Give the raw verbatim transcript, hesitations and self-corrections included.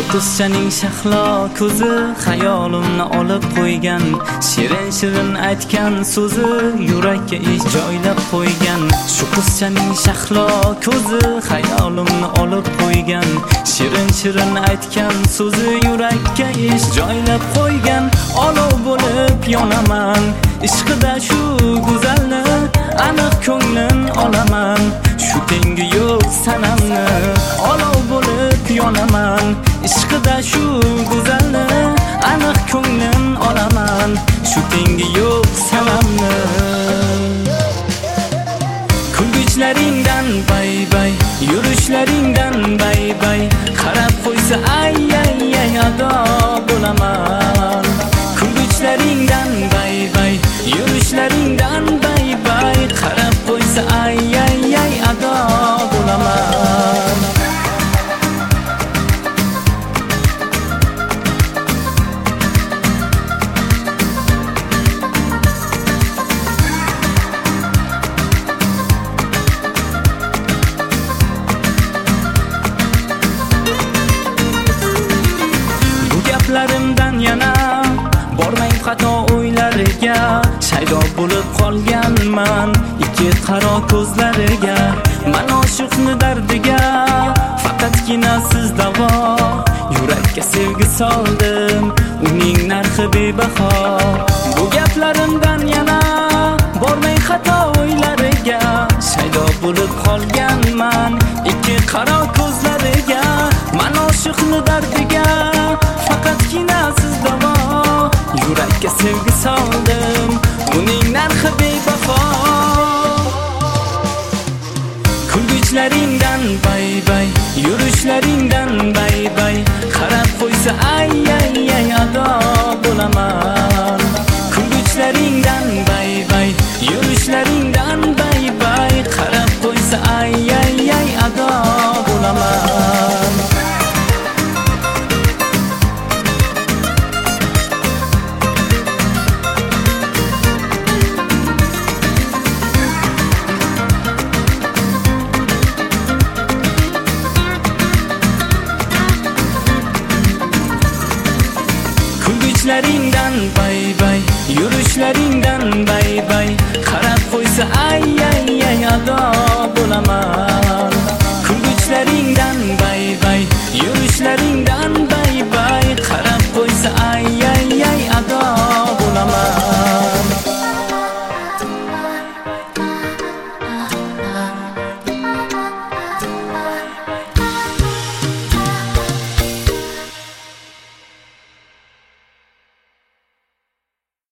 qizchaning shahlo ko'zi xayolimni olib qo'ygan, shirin shirin aytgan so'zi yurakka ish joylab qo'ygan. Shu qizchaning shahlo ko'zi xayolimni olib qo'ygan, shirin shirin aytgan so'zi yurakka ish joylab qo'ygan. Olov bo'lib yonaman ishqida shu go'zalni, aniq ko'nglim olaman shu tengi yo'q sanamni. Olov bo'lib yonaman ishqida shu go'zalni, aniq ko'nglim olaman shu tengi yo'q sanamni. Kulgichlaringdan bay bay, yurishlaringdan bay bay, qarab qo'ysa ay ay ay ado bo'laman. Kulgichlaringdan bay bay, yurishlaringdan bay bay, qarab qo'ysa ay ay ay ado bo'laman. Gaplarimdan yana bormang xato o'ylariga, shaydo bo'lib qolganman ikki qaro ko'zlariga. Men oshiqni dardiga faqatgina siz davo, yurakka sevgi soldim uning narxi bebaho. Bu gaplarimdan yana bormang xato o'ylariga, shaydo bo'lib qolganman ikki qaro ko'zlariga. Men oshiqni dardiga faqatgina siz davo, yurakka sevgi soldim uning narxi bebaho. Kulgichlaringdan bay bay, yurishlaringdan bay bay, qarab qo'ysa ay ay ay ado bo'laman. Kulgichlaringdan bay bay, yurishlaringdan bay bay, qarab qo'ysa ay ay ay ado bo'laman. Kulgichlaringdan bay bay,